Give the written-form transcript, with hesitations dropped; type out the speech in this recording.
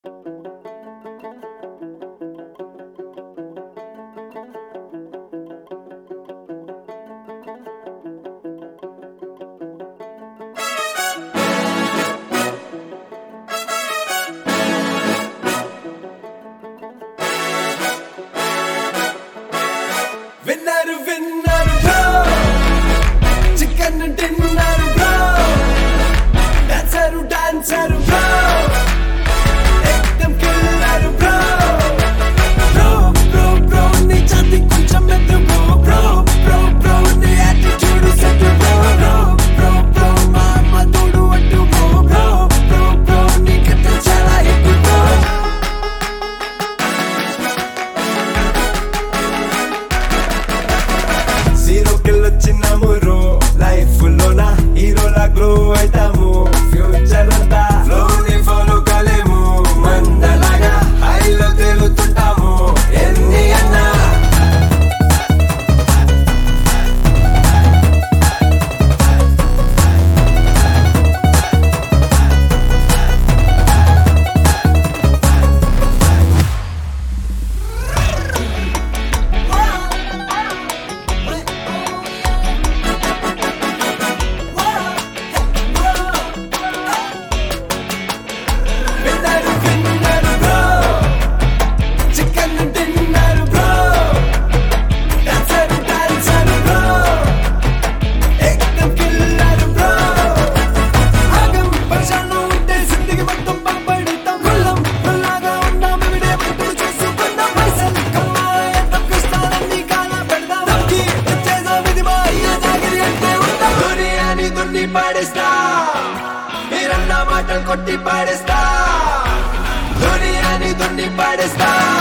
winner winner bro chicken dinner bro dancer dancer bro एकदम killer bro bro bro bro నీ ఛాతి కొంచెం మెత్తు బ్రో బ్రో బ్రో నీ attitude set bro bro bro మా అమ్మ తోడు అట్టు బ్రో బ్రో బ్రో నీ కథ చాలా ఎక్కువ బ్రో జీరో కిల్లొచ్చినాము రో లైఫ్ లోన హీరోలా గ్లో అవుతాము ఫ్యూచర్ అంతా ఫ్లోని ఫాలో కాలేము మందలాగా హైలో తేలుతుంటాము ఎన్ని అన్నా పాడేస్తా మీరన్న మాటలు కొట్టి పాడేస్తా దునియాని దున్ని పాడేస్తా